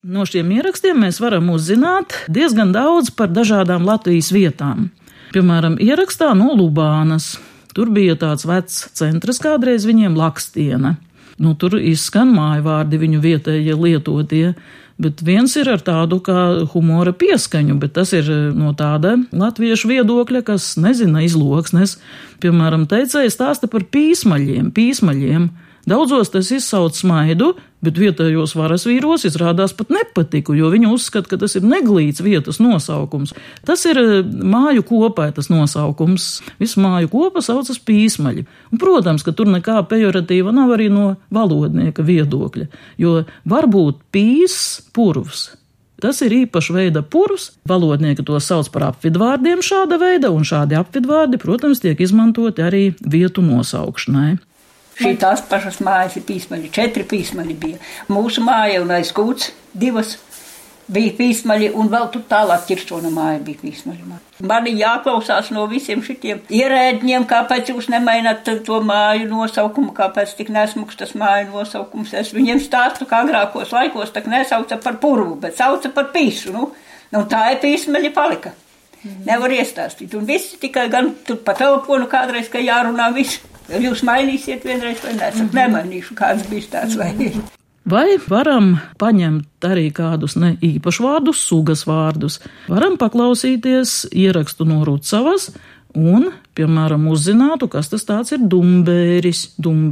No šiem ierakstiem mēs varam uzzināt diezgan daudz par dažādām Latvijas vietām. Piemēram, ierakstā no Lubānas. Tur bija tāds vecs centrs kādreiz viņiem Lakstiena. Tur izskan mājvārdi viņu vietējie lietotie, bet viens ir ar tādu kā humora pieskaņu, bet tas ir no tāda latviešu viedokļa, kas nezina izloksnes. Piemēram, teicēja stāsta par pīsmaļiem. Daudzos tas izsauc smaidu, bet vietējos varas vīros izrādās pat nepatiku, jo viņi uzskata, ka tas ir neglīts vietas nosaukums. Tas ir māju kopai tas nosaukums. Visu māju kopa saucas pīsmaļi. Un, protams, ka tur nekā pejoratīva nav arī no valodnieka viedokļa, jo varbūt purvs. Tas ir īpaša veida purvs. Valodnieki to sauc par apvidvārdiem šāda veida, un šādi apvidvārdi, protams, tiek izmantoti arī vietu nosaukšanai. Šī tās pašas mājas ir pīsmaļi, 4 pīsmaļi bija. Mūsu māja un aiz Kūts 2 bija pīsmaļi, un vēl tur tālāk Ķiršona māja bija pīsmaļi. Mani jāklausās no visiem šitiem ierēdņiem, kāpēc jūs nemaināt to māju nosaukumu, kāpēc tik nesmuks tas māju nosaukums. Es viņiem stāstu, kā agrākos laikos tak nesauca par purvu, bet sauca par pīsu. Nu tā ir pīsmaļi palika. Nevar iestāstīt. Un visi tikai gan tur pa telefonu kādreiz, ka jārunā visu. Jūs mainīsiet vienreiz vai nesat, nemainīšu, kāds bija tāds vai ir. Vai varam paņemt arī kādus ne īpašu vārdus, sugas vārdus? Varam paklausīties ierakstu no Rucavas un, piemēram, uzzinātu, kas tas tāds ir dumbēris.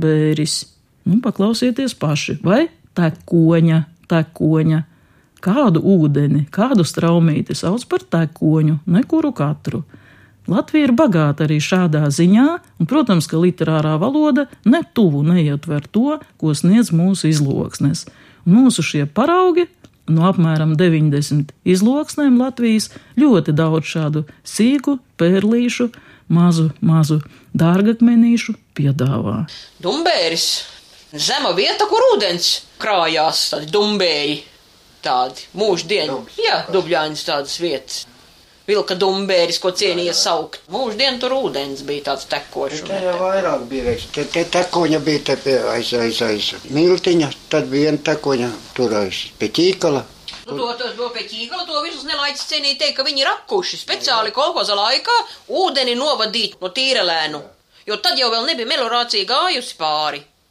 Paklausieties paši. Vai tekoņa. Kādu ūdeni, kādu straumīti sauc par tekoņu, nekuru katru. Latvija ir bagāta arī šādā ziņā, un, protams, ka literārā valoda netuvu neietver to, ko sniedz mūsu izloksnes. Mūsu šie paraugi, no apmēram 90 izloksnēm Latvijas, ļoti daudz šādu sīku, pērlīšu, mazu dārgakmenīšu piedāvā. Dumbēris, zema vieta, kur ūdens krājās, tādi dumbēji, tādi mūždienu, dubļāņas tādas vietas. Vilka dumbēris, ko cienīja saukt. Mūždien tur ūdens bija tāds tekošs. Te jau vairāk bija, te tekoņa bija te aiz miltiņa, tad bija viena tekoņa tur aiz pie ķīkala. To pie ķīkala, to visus nelaicis cienīja teikt, ka viņi ir apkuši speciāli kolhoza laikā ūdeni novadīt no Tīrelēnu, jo tad jau vēl nebija melorācija gājusi pāri.